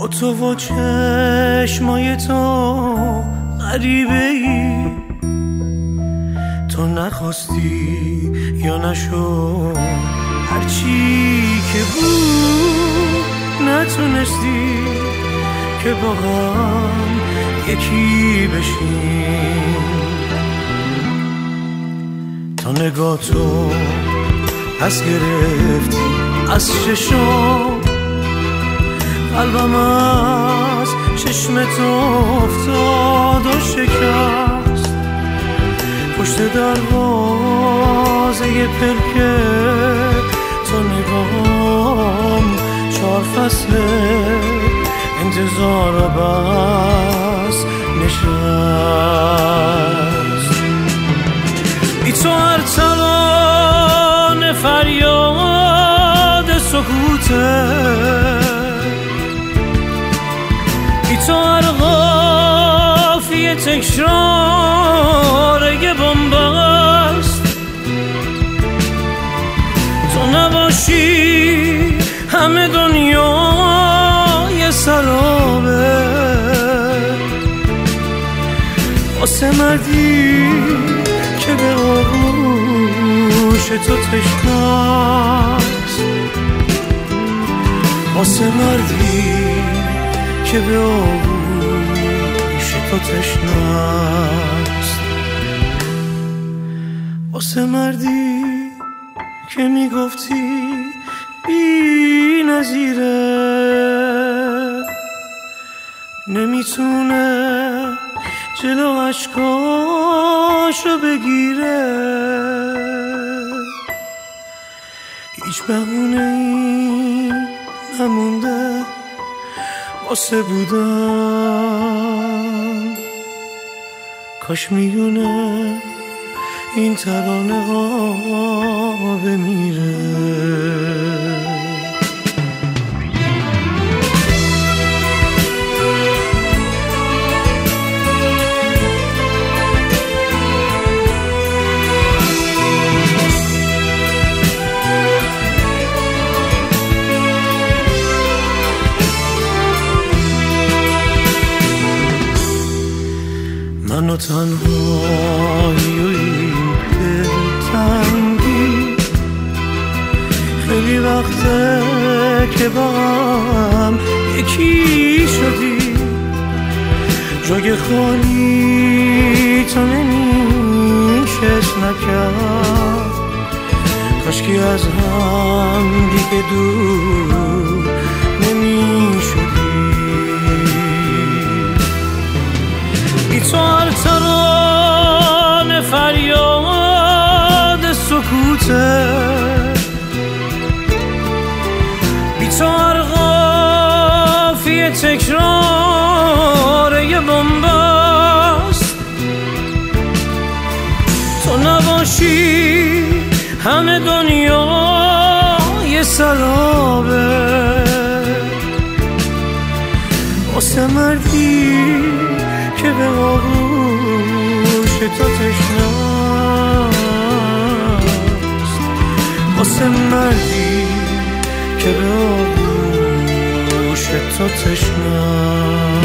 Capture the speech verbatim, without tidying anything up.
با تو و چشمای تو غریبه ای، تو نخواستی یا نشد، هرچی که بود نتونستی که با هم یکی بشیم. تا نگاه تو پس گرفتی از چشم، قلبم از چشم تو افتاد و شکست. پشت دروازه پلکه تو نگاهم چهار فصل انتظار و بس نشست. بی تو هر ترانه فریاد سکوته، بی تو هر قافیه تکرار یه بنبست. تو نباشی همه دنیا یه سرابه، واسه مردی که به آغوش تو تشناست، واسه مردی که به آغوش تو تشناست، واسه مردی که میگفتی بی نظیره، نمیتونه جلو عشقاشو بگیره. هیچ بهونه‌ای نمونده واسه بودن، کاش میونه این ترانه ها بمیره. من و تنهایی و این دلتنگی، خیلی وقته که با هم یکی شدی. جای خالی تو نمیشست نکرد، کاشکی از هم دیگه دور نمیشدی. بی تو هر ترانه فریاد سکوته، بی تو هر قافیه تکرار یه بنبست. تو نباشی همه دنیا یه سرابه، واسه مردی که به آغوش تو تشناست، واسه مردی که به آغوش تو تشناست.